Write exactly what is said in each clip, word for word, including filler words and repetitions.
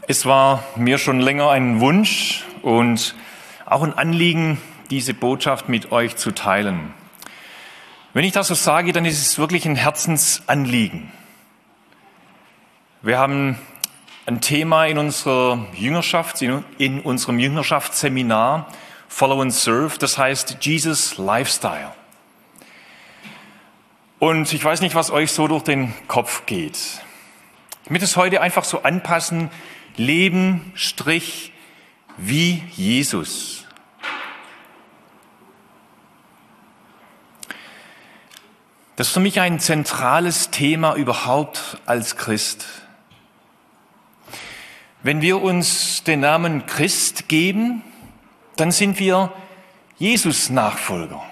Es war mir schon länger ein Wunsch und auch ein Anliegen, diese Botschaft mit euch zu teilen. Wenn ich das so sage, dann ist es wirklich ein Herzensanliegen. Wir haben ein Thema in unserer Jüngerschaft, in unserem Jüngerschaftsseminar Follow and Serve, das heißt Jesus Lifestyle. Und ich weiß nicht, was euch so durch den Kopf geht. Ich möchte es heute einfach so anpassen, Leben, Strich, wie Jesus. Das ist für mich ein zentrales Thema überhaupt als Christ. Wenn wir uns den Namen Christ geben, dann sind wir Jesus-Nachfolger.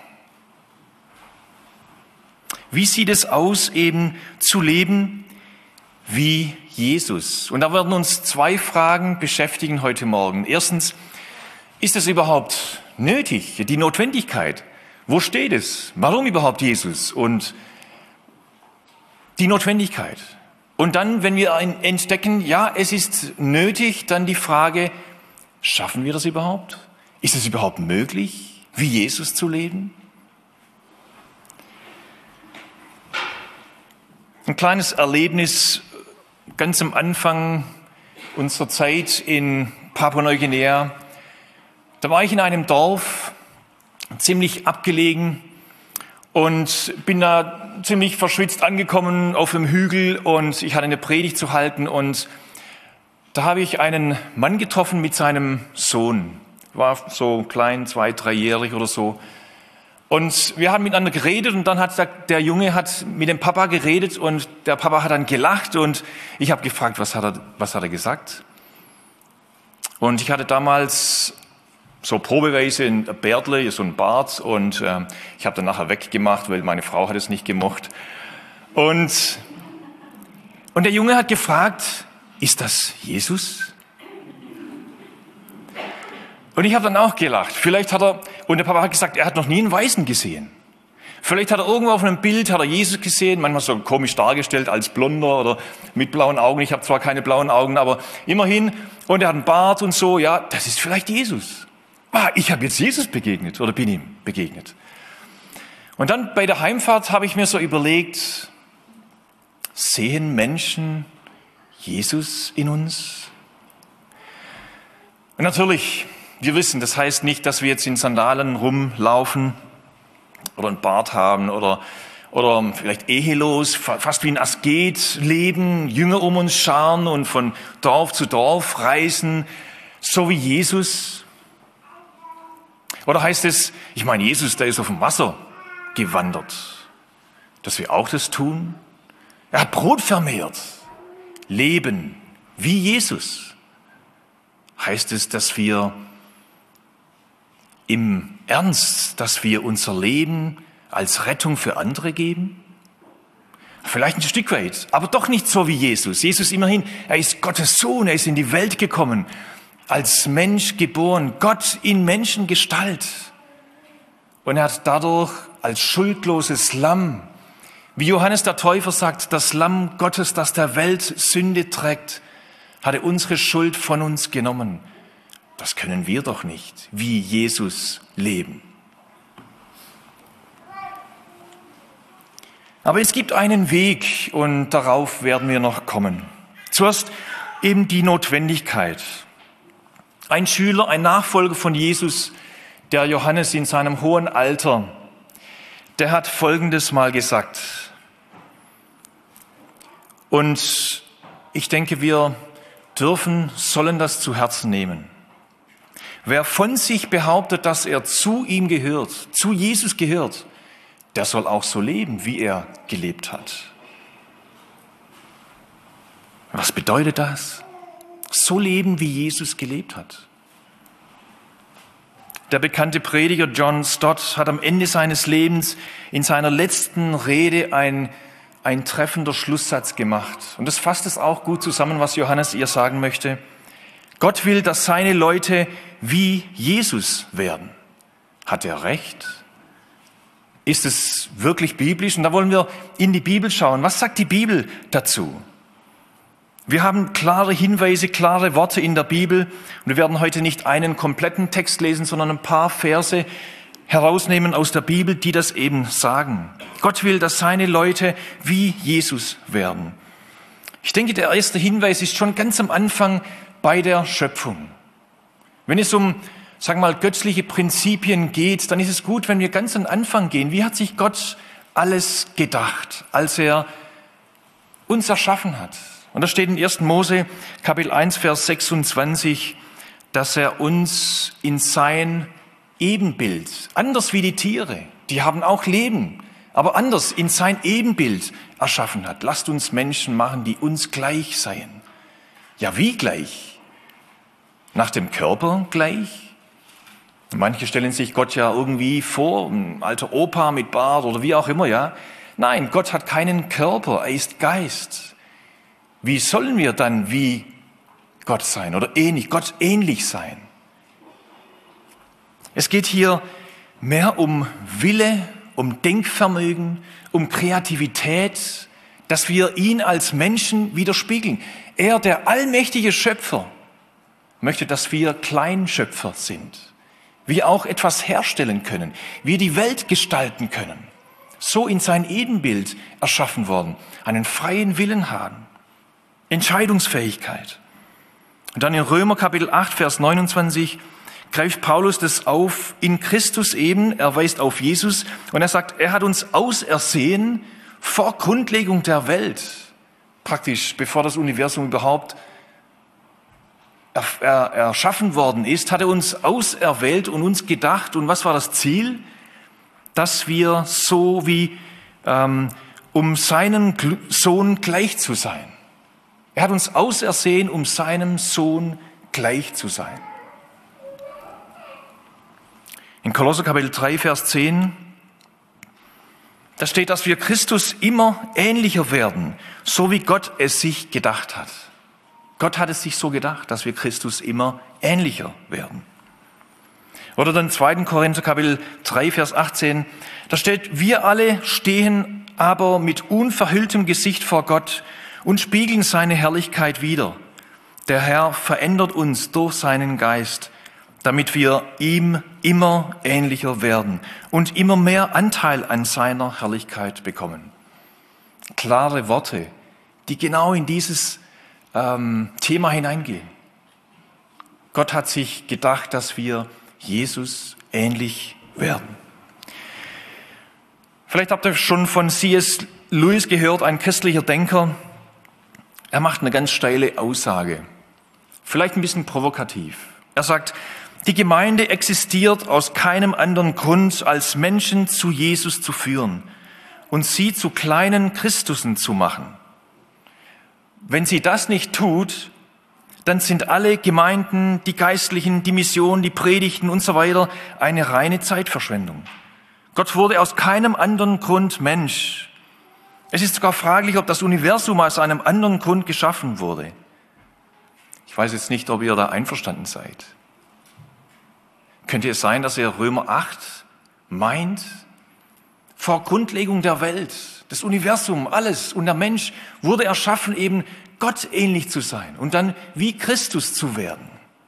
Wie sieht es aus, eben zu leben wie Jesus? Und da werden uns zwei Fragen beschäftigen heute Morgen. Erstens, ist es überhaupt nötig, die Notwendigkeit? Wo steht es? Warum überhaupt Jesus? Und die Notwendigkeit. Und dann, wenn wir entdecken, ja, es ist nötig, dann die Frage, schaffen wir das überhaupt? Ist es überhaupt möglich, wie Jesus zu leben? Ein kleines Erlebnis ganz am Anfang unserer Zeit in Papua-Neuguinea. Da war ich in einem Dorf, ziemlich abgelegen, und bin da ziemlich verschwitzt angekommen auf dem Hügel, und ich hatte eine Predigt zu halten, und da habe ich einen Mann getroffen mit seinem Sohn. War so klein, zwei, dreijährig oder so. Und wir haben miteinander geredet, und dann hat der, der Junge hat mit dem Papa geredet, und der Papa hat dann gelacht, und ich habe gefragt, was hat er, was hat er gesagt? Und ich hatte damals so probeweise ein Bärtle, so ein Bart, und äh, ich habe dann nachher weggemacht, weil meine Frau hat es nicht gemocht. Und, und der Junge hat gefragt, ist das Jesus? Und ich habe dann auch gelacht. Vielleicht hat er, und der Papa hat gesagt, er hat noch nie einen Weißen gesehen. Vielleicht hat er irgendwo auf einem Bild, hat er Jesus gesehen, manchmal so komisch dargestellt als Blonder oder mit blauen Augen. Ich habe zwar keine blauen Augen, aber immerhin. Und er hat einen Bart und so, ja, das ist vielleicht Jesus. Ah, ich habe jetzt Jesus begegnet oder bin ihm begegnet. Und dann bei der Heimfahrt habe ich mir so überlegt, sehen Menschen Jesus in uns? Und natürlich, wir wissen, das heißt nicht, dass wir jetzt in Sandalen rumlaufen oder einen Bart haben oder, oder vielleicht ehelos, fast wie ein Asket leben, Jünger um uns scharen und von Dorf zu Dorf reisen, so wie Jesus. Oder heißt es, ich meine, Jesus, der ist auf dem Wasser gewandert, dass wir auch das tun? Er hat Brot vermehrt, leben wie Jesus. Heißt es, dass wir im Ernst, dass wir unser Leben als Rettung für andere geben? Vielleicht ein Stück weit, aber doch nicht so wie Jesus. Jesus immerhin, er ist Gottes Sohn, er ist in die Welt gekommen, als Mensch geboren, Gott in Menschengestalt. Und er hat dadurch als schuldloses Lamm, wie Johannes der Täufer sagt, das Lamm Gottes, das der Welt Sünde trägt, hat er unsere Schuld von uns genommen. Das können wir doch nicht, wie Jesus leben. Aber es gibt einen Weg, und darauf werden wir noch kommen. Zuerst eben die Notwendigkeit. Ein Schüler, ein Nachfolger von Jesus, der Johannes in seinem hohen Alter, der hat Folgendes mal gesagt. Und ich denke, wir dürfen, sollen das zu Herzen nehmen. Wer von sich behauptet, dass er zu ihm gehört, zu Jesus gehört, der soll auch so leben, wie er gelebt hat. Was bedeutet das? So leben, wie Jesus gelebt hat. Der bekannte Prediger John Stott hat am Ende seines Lebens in seiner letzten Rede ein, ein treffender Schlusssatz gemacht. Und das fasst es auch gut zusammen, was Johannes ihr sagen möchte. Gott will, dass seine Leute wie Jesus werden. Hat er recht? Ist es wirklich biblisch? Und da wollen wir in die Bibel schauen. Was sagt die Bibel dazu? Wir haben klare Hinweise, klare Worte in der Bibel. Und wir werden heute nicht einen kompletten Text lesen, sondern ein paar Verse herausnehmen aus der Bibel, die das eben sagen. Gott will, dass seine Leute wie Jesus werden. Ich denke, der erste Hinweis ist schon ganz am Anfang bei der Schöpfung. Wenn es um, sagen wir mal, göttliche Prinzipien geht, dann ist es gut, wenn wir ganz am Anfang gehen. Wie hat sich Gott alles gedacht, als er uns erschaffen hat? Und da steht in ersten Mose Kapitel eins, Vers sechsundzwanzig, dass er uns in sein Ebenbild, anders wie die Tiere, die haben auch Leben, aber anders in sein Ebenbild erschaffen hat. Lasst uns Menschen machen, die uns gleich seien. Ja, wie gleich? Nach dem Körper gleich? Manche stellen sich Gott ja irgendwie vor, ein alter Opa mit Bart oder wie auch immer, ja. Nein, Gott hat keinen Körper, er ist Geist. Wie sollen wir dann wie Gott sein oder ähnlich, Gott ähnlich sein? Es geht hier mehr um Wille, um Denkvermögen, um Kreativität, dass wir ihn als Menschen widerspiegeln. Er, der allmächtige Schöpfer, möchte, dass wir Kleinschöpfer sind. Wir auch etwas herstellen können, wir die Welt gestalten können. So in sein Ebenbild erschaffen worden, einen freien Willen haben, Entscheidungsfähigkeit. Und dann in Römer Kapitel acht, Vers neunundzwanzig, greift Paulus das auf in Christus eben, er weist auf Jesus und er sagt, er hat uns ausersehen vor Grundlegung der Welt, praktisch bevor das Universum überhaupt erschaffen worden ist, hat er uns auserwählt und uns gedacht. Und was war das Ziel? Dass wir so wie, ähm, um seinem Sohn gleich zu sein. Er hat uns ausersehen, um seinem Sohn gleich zu sein. In Kolosser Kapitel drei, Vers zehn, da steht, dass wir Christus immer ähnlicher werden, so wie Gott es sich gedacht hat. Gott hat es sich so gedacht, dass wir Christus immer ähnlicher werden. Oder dann zweiten Korinther Kapitel drei, Vers achtzehn, da steht, wir alle stehen aber mit unverhülltem Gesicht vor Gott und spiegeln seine Herrlichkeit wider. Der Herr verändert uns durch seinen Geist, damit wir ihm immer ähnlicher werden und immer mehr Anteil an seiner Herrlichkeit bekommen. Klare Worte, die genau in dieses ähm, Thema hineingehen. Gott hat sich gedacht, dass wir Jesus ähnlich werden. Vielleicht habt ihr schon von C S Lewis gehört, ein christlicher Denker. Er macht eine ganz steile Aussage, vielleicht ein bisschen provokativ. Er sagt, die Gemeinde existiert aus keinem anderen Grund, als Menschen zu Jesus zu führen und sie zu kleinen Christussen zu machen. Wenn sie das nicht tut, dann sind alle Gemeinden, die Geistlichen, die Mission, die Predigten und so weiter eine reine Zeitverschwendung. Gott wurde aus keinem anderen Grund Mensch. Es ist sogar fraglich, ob das Universum aus einem anderen Grund geschaffen wurde. Ich weiß jetzt nicht, ob ihr da einverstanden seid. Könnte es sein, dass ihr Römer acht meint, vor Grundlegung der Welt, das Universum, alles und der Mensch wurde erschaffen, eben Gott ähnlich zu sein und dann wie Christus zu werden.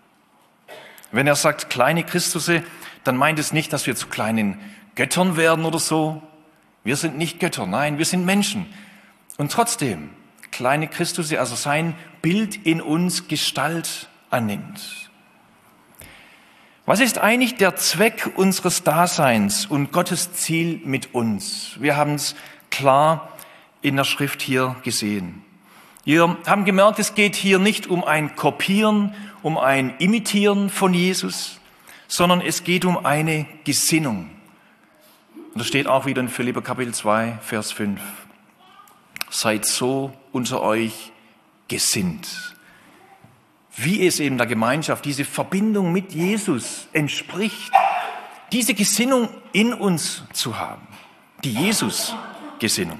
Wenn er sagt, kleine Christusse, dann meint es nicht, dass wir zu kleinen Göttern werden oder so. Wir sind nicht Götter, nein, wir sind Menschen. Und trotzdem, kleine Christusse, also sein Bild in uns Gestalt annimmt. Was ist eigentlich der Zweck unseres Daseins und Gottes Ziel mit uns? Wir haben es klar in der Schrift hier gesehen. Wir haben gemerkt, es geht hier nicht um ein Kopieren, um ein Imitieren von Jesus, sondern es geht um eine Gesinnung. Und das steht auch wieder in Philipper Kapitel zwei, Vers fünf. Seid so unter euch gesinnt, wie es eben der Gemeinschaft, diese Verbindung mit Jesus entspricht, diese Gesinnung in uns zu haben, die Jesus-Gesinnung.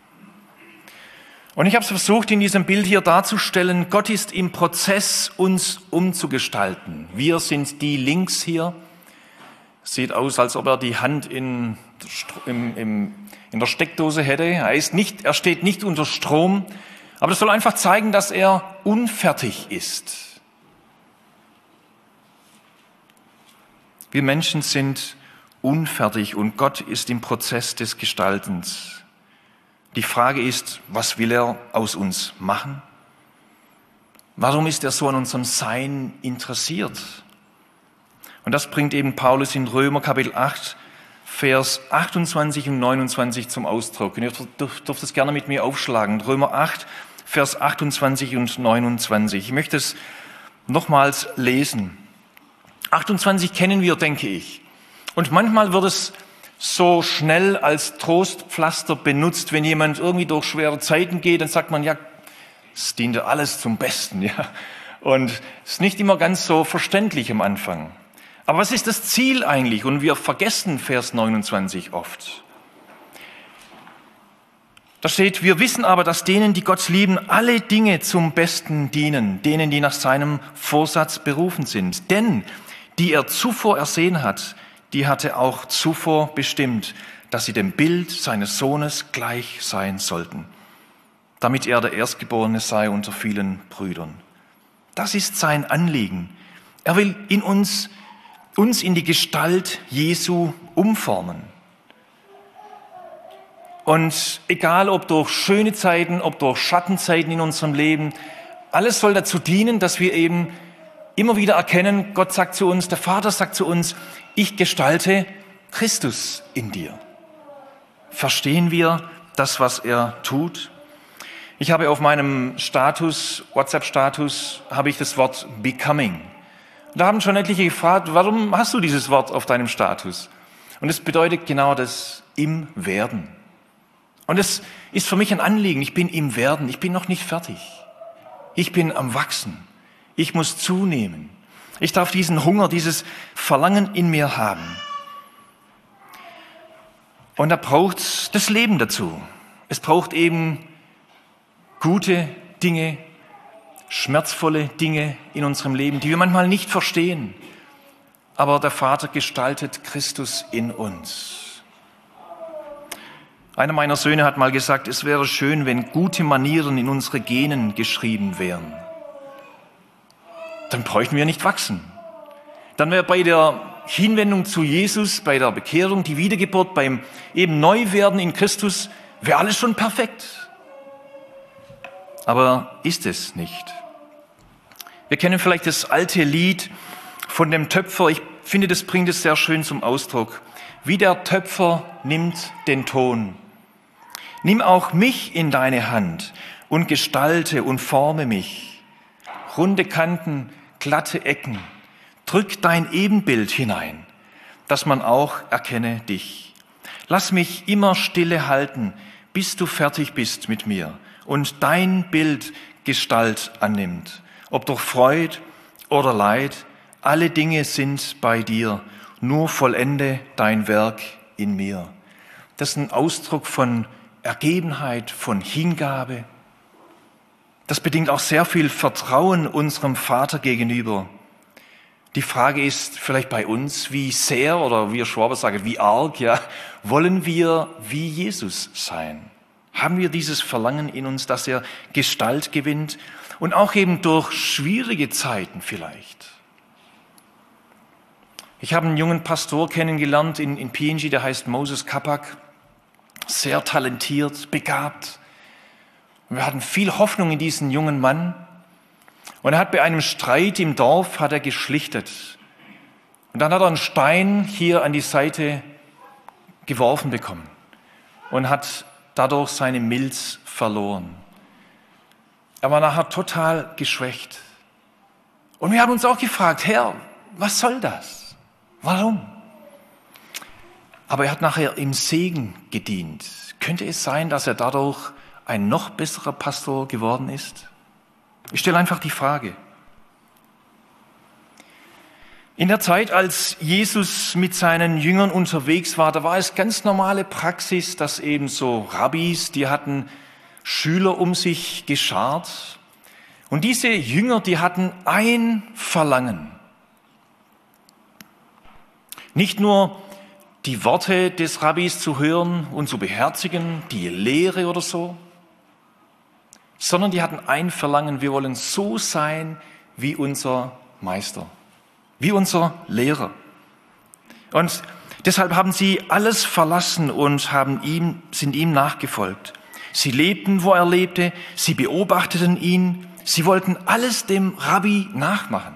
Und ich habe es versucht, in diesem Bild hier darzustellen, Gott ist im Prozess, uns umzugestalten. Wir sind die links hier. Sieht aus, als ob er die Hand in, im, im, in der Steckdose hätte. Er ist nicht, er steht nicht unter Strom, Aber das soll einfach zeigen, dass er unfertig ist. Wir Menschen sind unfertig und Gott ist im Prozess des Gestaltens. Die Frage ist, was will er aus uns machen? Warum ist er so an unserem Sein interessiert? Und das bringt eben Paulus in Römer Kapitel acht, Vers achtundzwanzig und neunundzwanzig zum Ausdruck. Und ihr dürft, dürft es gerne mit mir aufschlagen. Römer acht, Vers achtundzwanzig und neunundzwanzig. Ich möchte es nochmals lesen. achtundzwanzig kennen wir, denke ich. Und manchmal wird es so schnell als Trostpflaster benutzt, wenn jemand irgendwie durch schwere Zeiten geht, dann sagt man, ja, es dient ja alles zum Besten, ja. Und es ist nicht immer ganz so verständlich am Anfang. Aber was ist das Ziel eigentlich? Und wir vergessen Vers neunundzwanzig oft. Da steht, wir wissen aber, dass denen, die Gott lieben, alle Dinge zum Besten dienen, denen, die nach seinem Vorsatz berufen sind. Denn die er zuvor ersehen hat, die hatte auch zuvor bestimmt, dass sie dem Bild seines Sohnes gleich sein sollten, damit er der Erstgeborene sei unter vielen Brüdern. Das ist sein Anliegen. Er will in uns, uns in die Gestalt Jesu umformen. Und egal, ob durch schöne Zeiten, ob durch Schattenzeiten in unserem Leben, alles soll dazu dienen, dass wir eben immer wieder erkennen, Gott sagt zu uns, der Vater sagt zu uns, ich gestalte Christus in dir. Verstehen wir das, was er tut? Ich habe auf meinem Status, WhatsApp-Status, habe ich das Wort becoming. Da haben schon etliche gefragt, warum hast du dieses Wort auf deinem Status? Und es bedeutet genau das, im Werden. Und es ist für mich ein Anliegen, ich bin im Werden, ich bin noch nicht fertig. Ich bin am Wachsen. Ich muss zunehmen. Ich darf diesen Hunger, dieses Verlangen in mir haben. Und da braucht es das Leben dazu. Es braucht eben gute Dinge, schmerzvolle Dinge in unserem Leben, die wir manchmal nicht verstehen. Aber der Vater gestaltet Christus in uns. Einer meiner Söhne hat mal gesagt, es wäre schön, wenn gute Manieren in unsere Genen geschrieben wären. Dann bräuchten wir nicht wachsen. Dann wäre bei der Hinwendung zu Jesus, bei der Bekehrung, die Wiedergeburt, beim eben Neuwerden in Christus, wäre alles schon perfekt. Aber ist es nicht. Wir kennen vielleicht das alte Lied von dem Töpfer. Ich finde, das bringt es sehr schön zum Ausdruck. Wie der Töpfer nimmt den Ton. Nimm auch mich in deine Hand und gestalte und forme mich. Runde Kanten, glatte Ecken, drück dein Ebenbild hinein, dass man auch erkenne dich. Lass mich immer stille halten, bis du fertig bist mit mir und dein Bild Gestalt annimmt. Ob durch Freud oder Leid, alle Dinge sind bei dir, nur vollende dein Werk in mir. Das ist ein Ausdruck von Ergebenheit, von Hingabe. Das bedingt auch sehr viel Vertrauen unserem Vater gegenüber. Die Frage ist vielleicht bei uns, wie sehr, oder wie Schwaber sagen, wie arg, ja, wollen wir wie Jesus sein? Haben wir dieses Verlangen in uns, dass er Gestalt gewinnt und auch eben durch schwierige Zeiten vielleicht? Ich habe einen jungen Pastor kennengelernt in, in P N G, der heißt Moses Kapak, sehr talentiert, begabt. Und wir hatten viel Hoffnung in diesen jungen Mann. Und er hat bei einem Streit im Dorf, hat er geschlichtet. Und dann hat er einen Stein hier an die Seite geworfen bekommen und hat dadurch seine Milz verloren. Er war nachher total geschwächt. Und wir haben uns auch gefragt, Herr, was soll das? Warum? Aber er hat nachher im Segen gedient. Könnte es sein, dass er dadurch ein noch besserer Pastor geworden ist? Ich stelle einfach die Frage. In der Zeit, als Jesus mit seinen Jüngern unterwegs war, da war es ganz normale Praxis, dass eben so Rabbis, die hatten Schüler um sich geschart. Und diese Jünger, die hatten ein Verlangen. Nicht nur die Worte des Rabbis zu hören und zu beherzigen, die Lehre oder so. sondern die hatten ein Verlangen: Wir wollen so sein wie unser Meister, wie unser Lehrer. Und deshalb haben sie alles verlassen und haben ihm, sind ihm nachgefolgt. Sie lebten, wo er lebte, sie beobachteten ihn, sie wollten alles dem Rabbi nachmachen.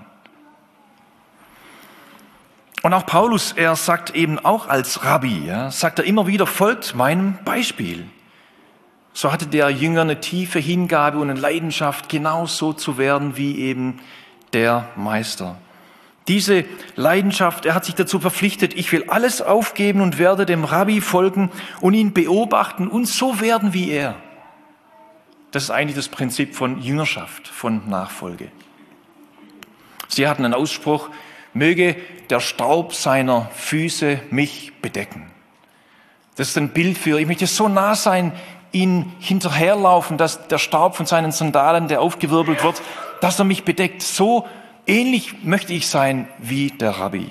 Und auch Paulus, er sagt eben auch als Rabbi, ja, sagt er immer wieder: Folgt meinem Beispiel. So hatte der Jünger eine tiefe Hingabe und eine Leidenschaft, genau so zu werden wie eben der Meister. Diese Leidenschaft, er hat sich dazu verpflichtet: Ich will alles aufgeben und werde dem Rabbi folgen und ihn beobachten und so werden wie er. Das ist eigentlich das Prinzip von Jüngerschaft, von Nachfolge. Sie hatten einen Ausspruch: Möge der Staub seiner Füße mich bedecken. Das ist ein Bild für: Ich möchte so nah sein, ihn hinterherlaufen, dass der Staub von seinen Sandalen, der aufgewirbelt wird, dass er mich bedeckt. So ähnlich möchte ich sein wie der Rabbi.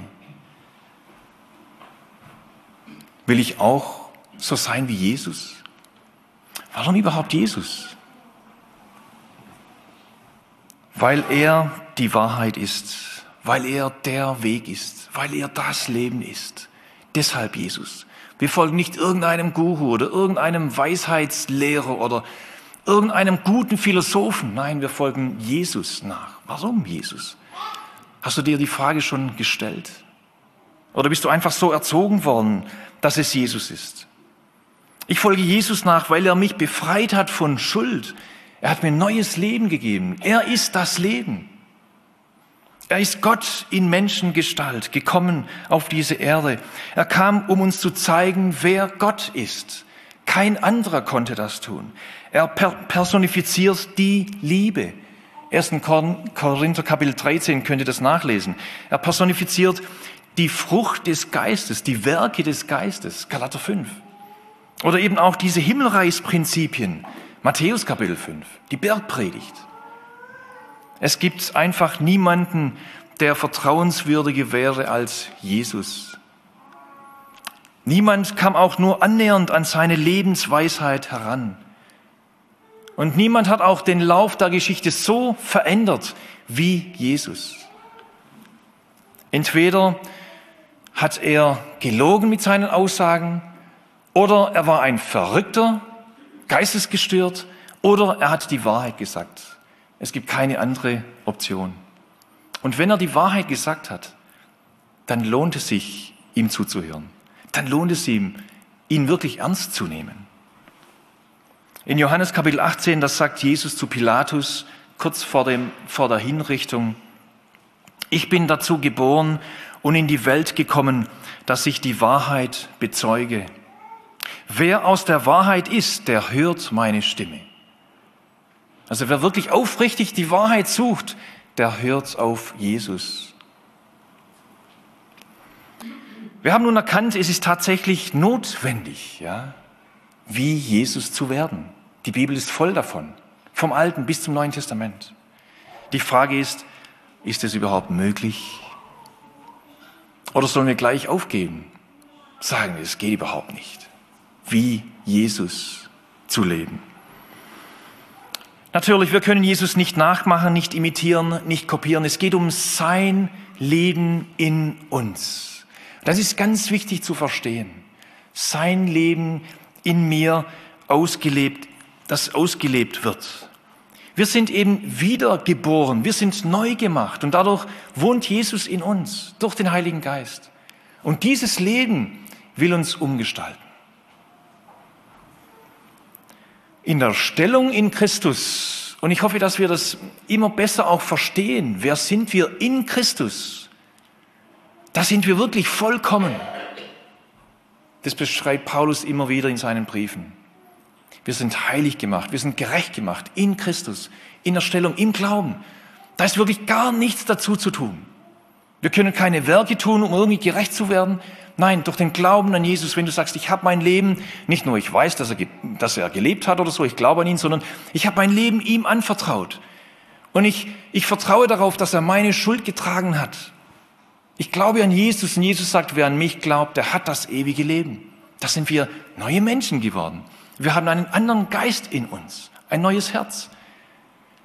Will ich auch so sein wie Jesus? Warum überhaupt Jesus? Weil er die Wahrheit ist, weil er der Weg ist, weil er das Leben ist. Deshalb Jesus. Wir folgen nicht irgendeinem Guru oder irgendeinem Weisheitslehrer oder irgendeinem guten Philosophen. Nein, wir folgen Jesus nach. Warum Jesus? Hast du dir die Frage schon gestellt? Oder bist du einfach so erzogen worden, dass es Jesus ist? Ich folge Jesus nach, weil er mich befreit hat von Schuld. Er hat mir ein neues Leben gegeben. Er ist das Leben. Er ist Gott in Menschengestalt, gekommen auf diese Erde. Er kam, um uns zu zeigen, wer Gott ist. Kein anderer konnte das tun. Er personifiziert die Liebe. ersten Korinther Kapitel dreizehn könnt ihr das nachlesen. Er personifiziert die Frucht des Geistes, die Werke des Geistes, Galater fünf. Oder eben auch diese Himmelreichsprinzipien, Matthäus Kapitel fünf, die Bergpredigt. Es gibt einfach niemanden, der vertrauenswürdiger wäre als Jesus. Niemand kam auch nur annähernd an seine Lebensweisheit heran. Und niemand hat auch den Lauf der Geschichte so verändert wie Jesus. Entweder hat er gelogen mit seinen Aussagen, oder er war ein Verrückter, geistesgestört, oder er hat die Wahrheit gesagt. Es gibt keine andere Option. Und wenn er die Wahrheit gesagt hat, dann lohnt es sich, ihm zuzuhören. Dann lohnt es ihm, ihn wirklich ernst zu nehmen. In Johannes Kapitel achtzehn, das sagt Jesus zu Pilatus, kurz vor, dem, vor der Hinrichtung: Ich bin dazu geboren und in die Welt gekommen, dass ich die Wahrheit bezeuge. Wer aus der Wahrheit ist, der hört meine Stimme. Also wer wirklich aufrichtig die Wahrheit sucht, der hört auf Jesus. Wir haben nun erkannt, es ist tatsächlich notwendig, ja, wie Jesus zu werden. Die Bibel ist voll davon, vom Alten bis zum Neuen Testament. Die Frage ist, ist es überhaupt möglich? Oder sollen wir gleich aufgeben? Sagen wir, es geht überhaupt nicht, wie Jesus zu leben. Natürlich, wir können Jesus nicht nachmachen, nicht imitieren, nicht kopieren. Es geht um sein Leben in uns. Das ist ganz wichtig zu verstehen. Sein Leben in mir ausgelebt, das ausgelebt wird. Wir sind eben wiedergeboren, wir sind neu gemacht und dadurch wohnt Jesus in uns durch den Heiligen Geist. Und dieses Leben will uns umgestalten. In der Stellung in Christus, und ich hoffe, dass wir das immer besser auch verstehen, wer sind wir in Christus? Da sind wir wirklich vollkommen. Das beschreibt Paulus immer wieder in seinen Briefen. Wir sind heilig gemacht, wir sind gerecht gemacht in Christus, in der Stellung, im Glauben. Da ist wirklich gar nichts dazu zu tun. Wir können keine Werke tun, um irgendwie gerecht zu werden. Nein, durch den Glauben an Jesus, wenn du sagst, ich habe mein Leben, nicht nur ich weiß, dass er, dass er gelebt hat oder so, ich glaube an ihn, sondern ich habe mein Leben ihm anvertraut. Und ich, ich vertraue darauf, dass er meine Schuld getragen hat. Ich glaube an Jesus und Jesus sagt, wer an mich glaubt, der hat das ewige Leben. Da sind wir neue Menschen geworden. Wir haben einen anderen Geist in uns, ein neues Herz.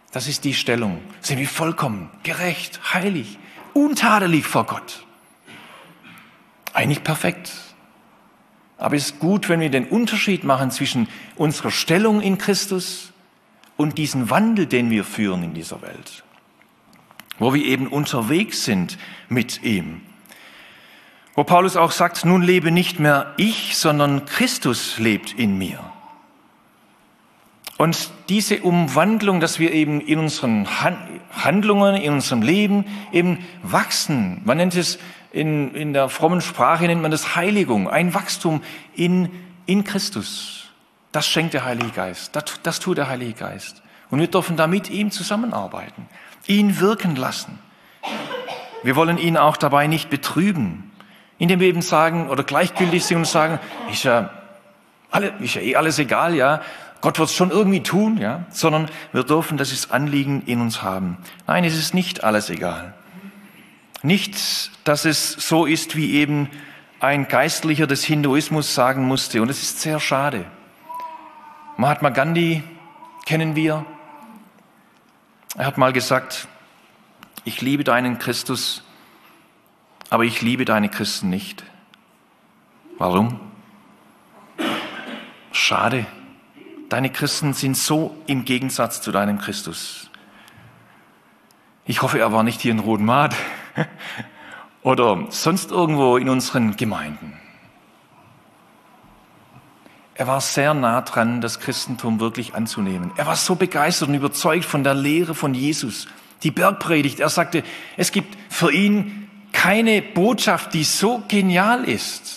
Das ist die Stellung. Sind wir vollkommen, gerecht, heilig, untadelig vor Gott. Eigentlich perfekt. Aber es ist gut, wenn wir den Unterschied machen zwischen unserer Stellung in Christus und diesen Wandel, den wir führen in dieser Welt. Wo wir eben unterwegs sind mit ihm. Wo Paulus auch sagt, nun lebe nicht mehr ich, sondern Christus lebt in mir. Und diese Umwandlung, dass wir eben in unseren Handlungen, in unserem Leben eben wachsen. Man nennt es, in, in der frommen Sprache nennt man das Heiligung, ein Wachstum in, in Christus. Das schenkt der Heilige Geist, das, das tut der Heilige Geist. Und wir dürfen da mit ihm zusammenarbeiten, ihn wirken lassen. Wir wollen ihn auch dabei nicht betrüben, indem wir eben sagen oder gleichgültig sind und sagen, ist ja, alle, ist ja eh alles egal, ja. Gott wird es schon irgendwie tun, ja, sondern wir dürfen das Anliegen in uns haben. Nein, es ist nicht alles egal. Nicht, dass es so ist, wie eben ein Geistlicher des Hinduismus sagen musste. Und es ist sehr schade. Mahatma Gandhi kennen wir. Er hat mal gesagt, ich liebe deinen Christus, aber ich liebe deine Christen nicht. Warum? Schade. Deine Christen sind so im Gegensatz zu deinem Christus. Ich hoffe, er war nicht hier in Rodenmaat oder sonst irgendwo in unseren Gemeinden. Er war sehr nah dran, das Christentum wirklich anzunehmen. Er war so begeistert und überzeugt von der Lehre von Jesus. Die Bergpredigt, er sagte, es gibt für ihn keine Botschaft, die so genial ist,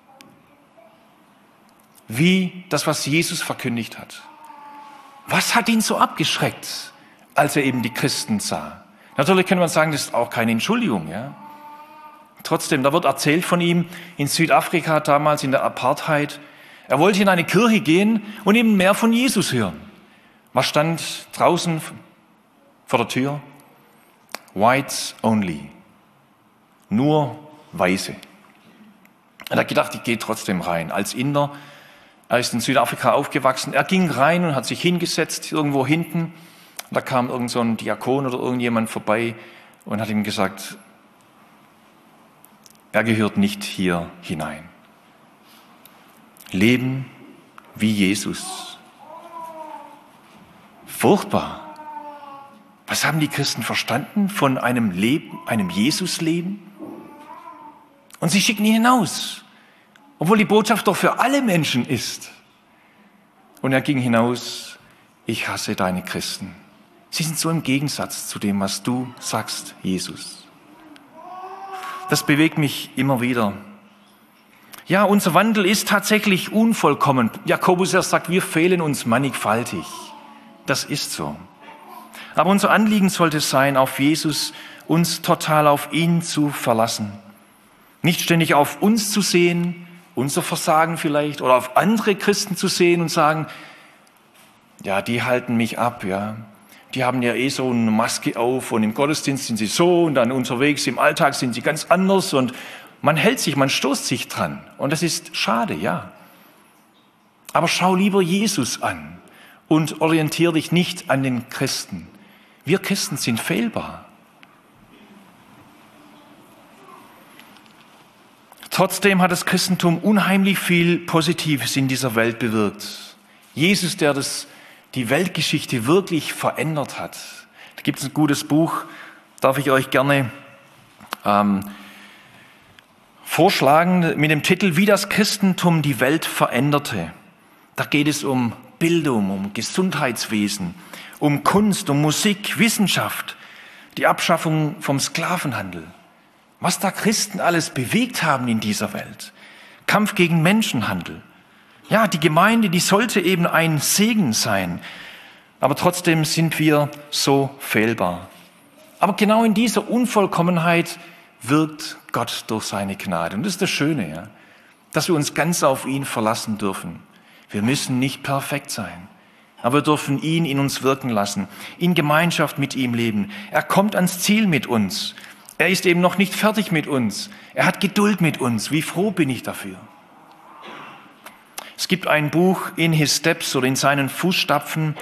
wie das, was Jesus verkündigt hat. Was hat ihn so abgeschreckt, als er eben die Christen sah? Natürlich kann man sagen, das ist auch keine Entschuldigung. Ja? Trotzdem, da wird erzählt von ihm in Südafrika damals in der Apartheid. Er wollte in eine Kirche gehen und eben mehr von Jesus hören. Was stand draußen vor der Tür? Whites only. Nur Weiße. Er hat gedacht, ich gehe trotzdem rein. Als Inder, er ist in Südafrika aufgewachsen. Er ging rein und hat sich hingesetzt, irgendwo hinten. Da kam irgend so ein Diakon oder irgendjemand vorbei und hat ihm gesagt, er gehört nicht hier hinein. Leben wie Jesus. Furchtbar. Was haben die Christen verstanden von einem Leben, einem Jesus-Leben? Und sie schicken ihn hinaus. Obwohl die Botschaft doch für alle Menschen ist. Und er ging hinaus, ich hasse deine Christen. Sie sind so im Gegensatz zu dem, was du sagst, Jesus. Das bewegt mich immer wieder. Ja, unser Wandel ist tatsächlich unvollkommen. Jakobus erst sagt, wir fehlen uns mannigfaltig. Das ist so. Aber unser Anliegen sollte sein, auf Jesus, uns total auf ihn zu verlassen. Nicht ständig auf uns zu sehen, unser Versagen vielleicht, oder auf andere Christen zu sehen und sagen, ja, die halten mich ab, ja. Die haben ja eh so eine Maske auf und im Gottesdienst sind sie so und dann unterwegs im Alltag sind sie ganz anders und man hält sich, man stoßt sich dran. Und das ist schade, ja. Aber schau lieber Jesus an und orientiere dich nicht an den Christen. Wir Christen sind fehlbar. Trotzdem hat das Christentum unheimlich viel Positives in dieser Welt bewirkt. Jesus, der das, die Weltgeschichte wirklich verändert hat. Da gibt es ein gutes Buch, darf ich euch gerne ähm, vorschlagen, mit dem Titel Wie das Christentum die Welt veränderte. Da geht es um Bildung, um Gesundheitswesen, um Kunst, um Musik, Wissenschaft, die Abschaffung vom Sklavenhandel. Was da Christen alles bewegt haben in dieser Welt. Kampf gegen Menschenhandel. Ja, die Gemeinde, die sollte eben ein Segen sein. Aber trotzdem sind wir so fehlbar. Aber genau in dieser Unvollkommenheit wirkt Gott durch seine Gnade. Und das ist das Schöne, ja, dass wir uns ganz auf ihn verlassen dürfen. Wir müssen nicht perfekt sein, aber wir dürfen ihn in uns wirken lassen, in Gemeinschaft mit ihm leben. Er kommt ans Ziel mit uns. Er ist eben noch nicht fertig mit uns. Er hat Geduld mit uns. Wie froh bin ich dafür. Es gibt ein Buch, In His Steps oder in seinen Fußstapfen.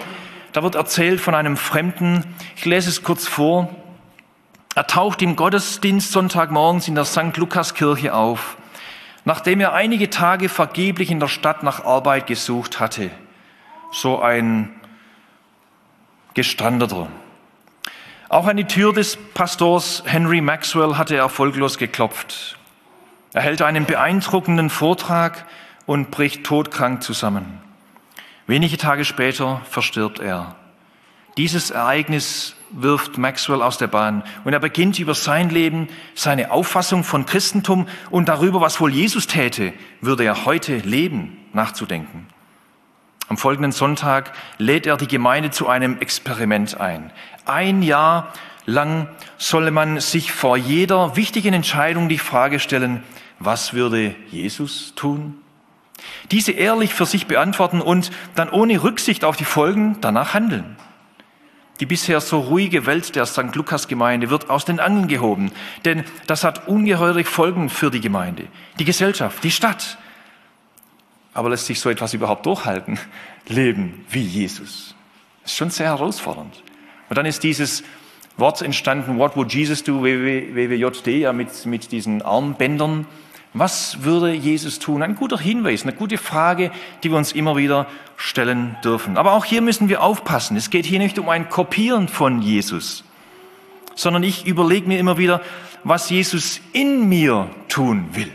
da wird erzählt von einem Fremden. Ich lese es kurz vor. Er taucht im Gottesdienst Sonntagmorgens in der Sankt Lukas-Kirche auf, nachdem er einige Tage vergeblich in der Stadt nach Arbeit gesucht hatte. So ein Gestrandeter. Auch an die Tür des Pastors Henry Maxwell hatte er erfolglos geklopft. Er hält einen beeindruckenden Vortrag und bricht todkrank zusammen. Wenige Tage später verstirbt er. Dieses Ereignis wirft Maxwell aus der Bahn und er beginnt über sein Leben, seine Auffassung von Christentum und darüber, was wohl Jesus täte, würde er heute leben, nachzudenken. Am folgenden Sonntag lädt er die Gemeinde zu einem Experiment ein. Ein Jahr lang solle man sich vor jeder wichtigen Entscheidung die Frage stellen, was würde Jesus tun? Diese ehrlich für sich beantworten und dann ohne Rücksicht auf die Folgen danach handeln. Die bisher so ruhige Welt der Sankt Lukas-Gemeinde wird aus den Angeln gehoben, denn das hat ungeheure Folgen für die Gemeinde, die Gesellschaft, die Stadt. Aber lässt sich so etwas überhaupt durchhalten? Leben wie Jesus. Das ist schon sehr herausfordernd. Und dann ist dieses Wort entstanden, What would Jesus do, W W J D, ja, mit, mit diesen Armbändern. Was würde Jesus tun? Ein guter Hinweis, eine gute Frage, die wir uns immer wieder stellen dürfen. Aber auch hier müssen wir aufpassen. Es geht hier nicht um ein Kopieren von Jesus, sondern ich überlege mir immer wieder, was Jesus in mir tun will.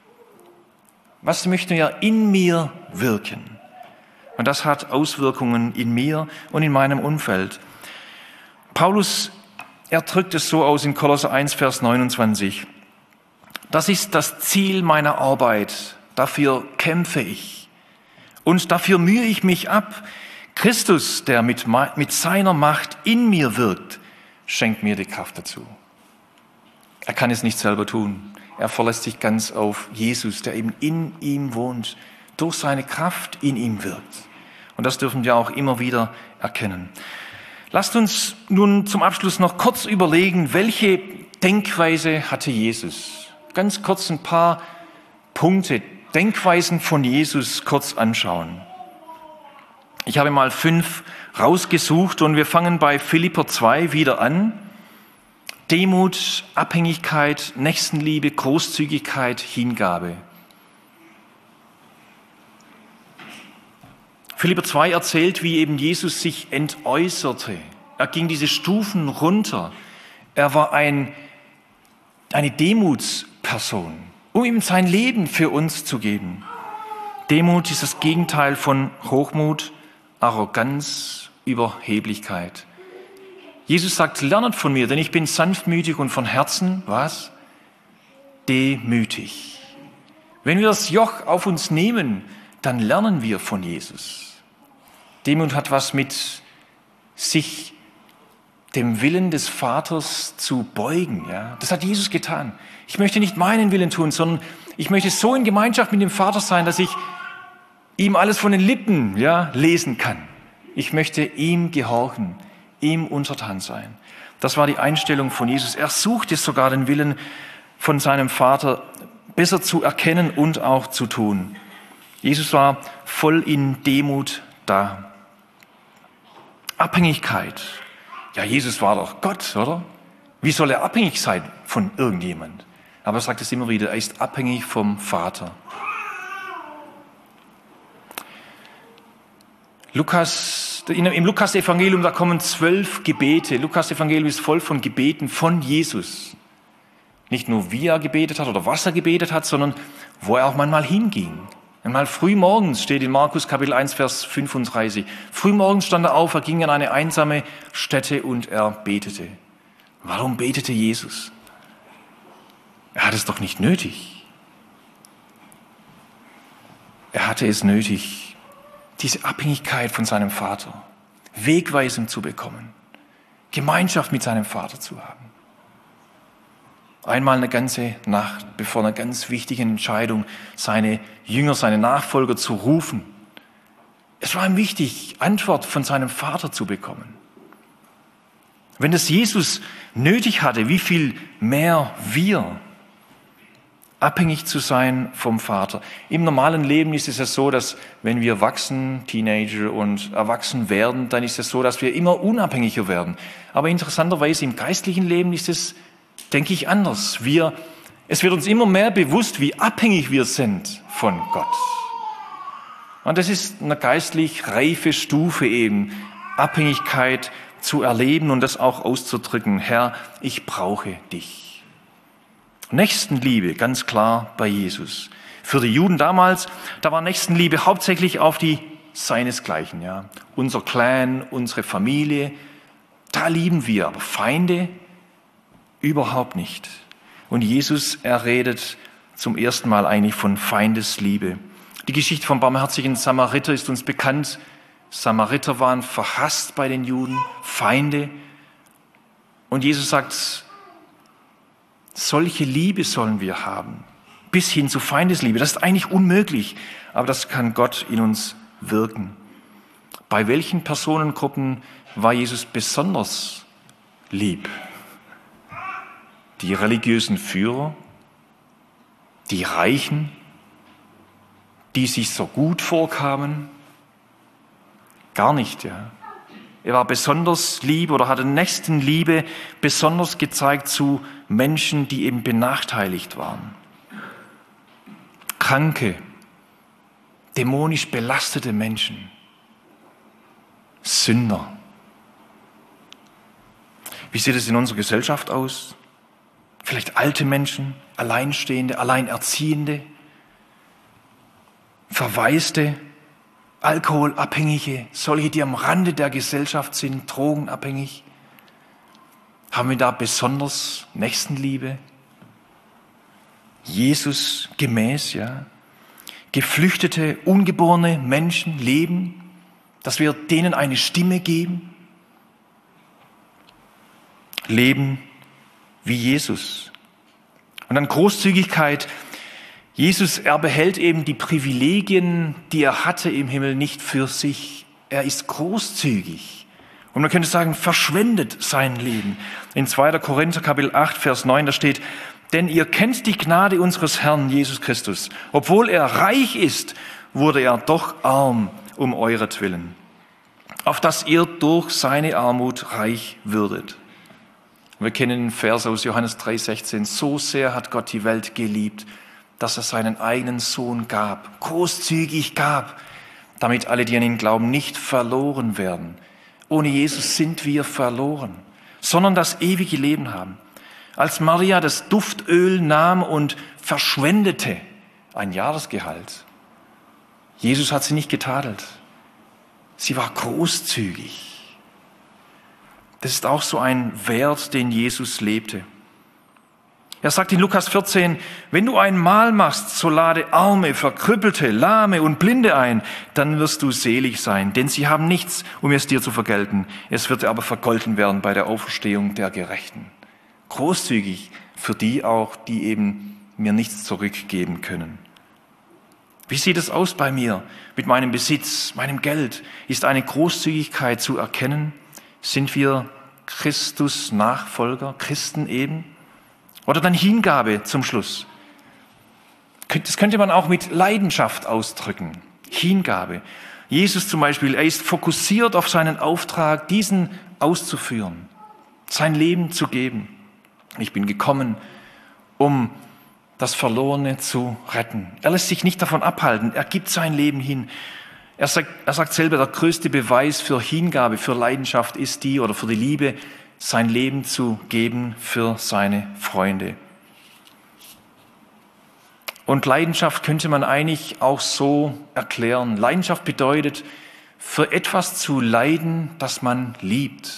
Was möchte er in mir wirken? Und das hat Auswirkungen in mir und in meinem Umfeld. Paulus, er drückt es so aus in Kolosser eins, Vers neunundzwanzig. Das ist das Ziel meiner Arbeit. Dafür kämpfe ich. Und dafür mühe ich mich ab. Christus, der mit, mit seiner Macht in mir wirkt, schenkt mir die Kraft dazu. Er kann es nicht selber tun. Er verlässt sich ganz auf Jesus, der eben in ihm wohnt, durch seine Kraft in ihm wirkt. Und das dürfen wir auch immer wieder erkennen. Lasst uns nun zum Abschluss noch kurz überlegen, welche Denkweise hatte Jesus? Ganz kurz ein paar Punkte, Denkweisen von Jesus kurz anschauen. Ich habe mal fünf rausgesucht und wir fangen bei Philipper zwei wieder an. Demut, Abhängigkeit, Nächstenliebe, Großzügigkeit, Hingabe. Philipper zwei erzählt, wie eben Jesus sich entäußerte. Er ging diese Stufen runter. Er war ein, eine Demutsperson, um ihm sein Leben für uns zu geben. Demut ist das Gegenteil von Hochmut, Arroganz, Überheblichkeit. Jesus sagt, lernet von mir, denn ich bin sanftmütig und von Herzen, was? Demütig. Wenn wir das Joch auf uns nehmen, dann lernen wir von Jesus. Demut hat was mit sich dem Willen des Vaters zu beugen. Ja? Das hat Jesus getan. Ich möchte nicht meinen Willen tun, sondern ich möchte so in Gemeinschaft mit dem Vater sein, dass ich ihm alles von den Lippen, ja, lesen kann. Ich möchte ihm gehorchen, ihm untertan sein. Das war die Einstellung von Jesus. Er suchte sogar den Willen von seinem Vater besser zu erkennen und auch zu tun. Jesus war voll in Demut da. Abhängigkeit. Ja, Jesus war doch Gott, oder? Wie soll er abhängig sein von irgendjemand? Aber er sagt es immer wieder, er ist abhängig vom Vater. Lukas, im Lukas-Evangelium, da kommen zwölf Gebete. Lukas-Evangelium ist voll von Gebeten von Jesus. Nicht nur, wie er gebetet hat oder was er gebetet hat, sondern wo er auch manchmal hinging. Einmal frühmorgens steht in Markus Kapitel eins, Vers fünfunddreißig. Frühmorgens stand er auf, er ging an eine einsame Stätte und er betete. Warum betete Jesus? Er hat es doch nicht nötig. Er hatte es nötig, diese Abhängigkeit von seinem Vater, Wegweisung zu bekommen, Gemeinschaft mit seinem Vater zu haben. Einmal eine ganze Nacht, bevor einer ganz wichtigen Entscheidung seine Jünger, seine Nachfolger zu rufen. Es war ihm wichtig, Antwort von seinem Vater zu bekommen. Wenn das Jesus nötig hatte, wie viel mehr wir? abhängig zu sein vom Vater. Im normalen Leben ist es ja so, dass wenn wir wachsen, Teenager und erwachsen werden, dann ist es so, dass wir immer unabhängiger werden. Aber interessanterweise im geistlichen Leben ist es, denke ich, anders. Wir, es wird uns immer mehr bewusst, wie abhängig wir sind von Gott. Und das ist eine geistlich reife Stufe eben, Abhängigkeit zu erleben und das auch auszudrücken. Herr, ich brauche dich. Nächstenliebe, ganz klar bei Jesus. Für die Juden damals, da war Nächstenliebe hauptsächlich auf die seinesgleichen. Ja. Unser Clan, unsere Familie, da lieben wir, aber Feinde überhaupt nicht. Und Jesus, er redet zum ersten Mal eigentlich von Feindesliebe. Die Geschichte vom barmherzigen Samariter ist uns bekannt. Samariter waren verhasst bei den Juden, Feinde. Und Jesus sagt, solche Liebe sollen wir haben, bis hin zu Feindesliebe. Das ist eigentlich unmöglich, aber das kann Gott in uns wirken. Bei welchen Personengruppen war Jesus besonders lieb? Die religiösen Führer, die Reichen, die sich so gut vorkamen? Gar nicht, ja. Er war besonders lieb oder hatte Nächstenliebe besonders gezeigt zu Menschen, die eben benachteiligt waren. Kranke, dämonisch belastete Menschen, Sünder. Wie sieht es in unserer Gesellschaft aus? Vielleicht alte Menschen, Alleinstehende, Alleinerziehende, Verwaiste, Alkoholabhängige, solche, die am Rande der Gesellschaft sind, drogenabhängig. Haben wir da besonders Nächstenliebe? Jesus gemäß, ja. Geflüchtete, ungeborene Menschen leben, dass wir denen eine Stimme geben. Leben wie Jesus. Und dann Großzügigkeit. Jesus, er behält eben die Privilegien, die er hatte im Himmel, nicht für sich. Er ist großzügig. Und man könnte sagen, verschwendet sein Leben. In zweiter Korinther Kapitel acht, Vers neun, da steht, denn ihr kennt die Gnade unseres Herrn Jesus Christus. Obwohl er reich ist, wurde er doch arm um euretwillen, auf dass ihr durch seine Armut reich würdet. Wir kennen den Vers aus Johannes drei, sechzehn. So sehr hat Gott die Welt geliebt, dass er seinen eigenen Sohn gab, großzügig gab, damit alle, die an ihn glauben, nicht verloren werden. Ohne Jesus sind wir verloren, sondern das ewige Leben haben. Als Maria das Duftöl nahm und verschwendete, ein Jahresgehalt, Jesus hat sie nicht getadelt. Sie war großzügig. Das ist auch so ein Wert, den Jesus lebte. Er sagt in Lukas vierzehn, wenn du ein Mahl machst, so lade Arme, Verkrüppelte, Lahme und Blinde ein, dann wirst du selig sein, denn sie haben nichts, um es dir zu vergelten. Es wird dir aber vergolten werden bei der Auferstehung der Gerechten. Großzügig für die auch, die eben mir nichts zurückgeben können. Wie sieht es aus bei mir mit meinem Besitz, meinem Geld? Ist eine Großzügigkeit zu erkennen? Sind wir Christus-Nachfolger, Christen eben? Oder dann Hingabe zum Schluss. Das könnte man auch mit Leidenschaft ausdrücken. Hingabe. Jesus zum Beispiel, er ist fokussiert auf seinen Auftrag, diesen auszuführen, sein Leben zu geben. Ich bin gekommen, um das Verlorene zu retten. Er lässt sich nicht davon abhalten, er gibt sein Leben hin. Er sagt, er sagt selber, der größte Beweis für Hingabe, für Leidenschaft ist die, oder für die Liebe, sein Leben zu geben für seine Freunde. Und Leidenschaft könnte man eigentlich auch so erklären. Leidenschaft bedeutet, für etwas zu leiden, das man liebt.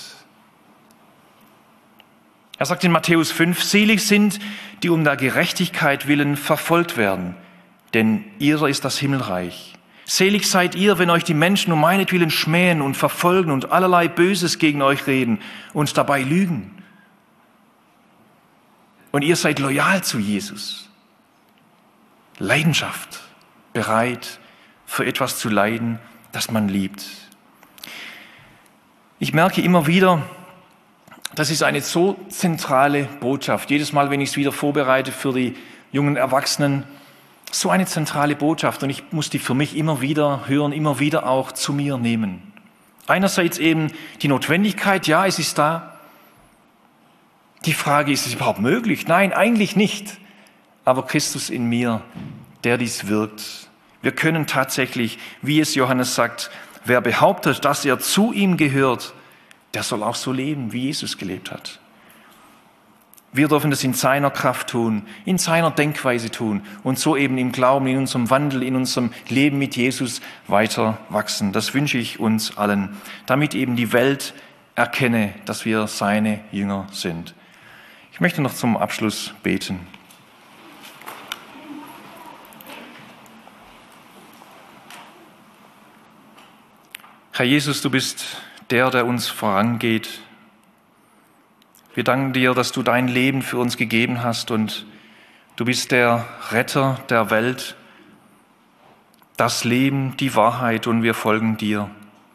Er sagt in Matthäus fünf, selig sind, die um der Gerechtigkeit willen verfolgt werden, denn ihrer ist das Himmelreich. Selig seid ihr, wenn euch die Menschen um meinetwillen schmähen und verfolgen und allerlei Böses gegen euch reden und dabei lügen. Und ihr seid loyal zu Jesus. Leidenschaft, bereit für etwas zu leiden, das man liebt. Ich merke immer wieder, das ist eine so zentrale Botschaft. Jedes Mal, wenn ich es wieder vorbereite für die jungen Erwachsenen so eine zentrale Botschaft und ich muss die für mich immer wieder hören, immer wieder auch zu mir nehmen. Einerseits eben die Notwendigkeit, ja, es ist da. Die Frage, ist es überhaupt möglich? Nein, eigentlich nicht. Aber Christus in mir, der dies wirkt. Wir können tatsächlich, wie es Johannes sagt, wer behauptet, dass er zu ihm gehört, der soll auch so leben, wie Jesus gelebt hat. Wir dürfen das in seiner Kraft tun, in seiner Denkweise tun und so eben im Glauben, in unserem Wandel, in unserem Leben mit Jesus weiter wachsen. Das wünsche ich uns allen, damit eben die Welt erkenne, dass wir seine Jünger sind. Ich möchte noch zum Abschluss beten. Herr Jesus, du bist der, der uns vorangeht. Wir danken dir, dass du dein Leben für uns gegeben hast und du bist der Retter der Welt, das Leben, die Wahrheit und wir folgen dir.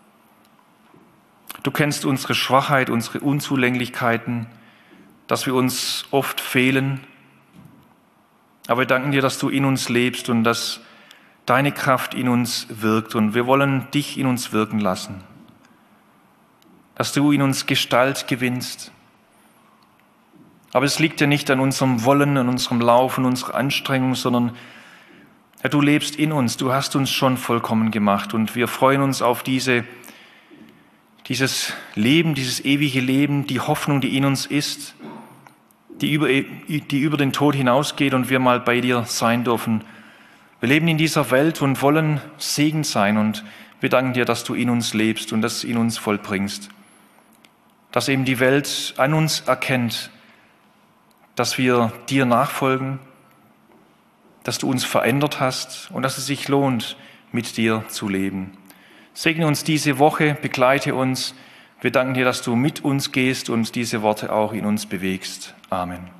Du kennst unsere Schwachheit, unsere Unzulänglichkeiten, dass wir uns oft fehlen. Aber wir danken dir, dass du in uns lebst und dass deine Kraft in uns wirkt und wir wollen dich in uns wirken lassen. Dass du in uns Gestalt gewinnst. Aber es liegt ja nicht an unserem Wollen, an unserem Laufen, unserer Anstrengung, sondern Herr, du lebst in uns, du hast uns schon vollkommen gemacht und wir freuen uns auf diese, dieses Leben, dieses ewige Leben, die Hoffnung, die in uns ist, die über, die über den Tod hinausgeht und wir mal bei dir sein dürfen. Wir leben in dieser Welt und wollen Segen sein und wir danken dir, dass du in uns lebst und das in uns vollbringst. Dass eben die Welt an uns erkennt, dass wir dir nachfolgen, dass du uns verändert hast und dass es sich lohnt, mit dir zu leben. Segne uns diese Woche, begleite uns. Wir danken dir, dass du mit uns gehst und diese Worte auch in uns bewegst. Amen.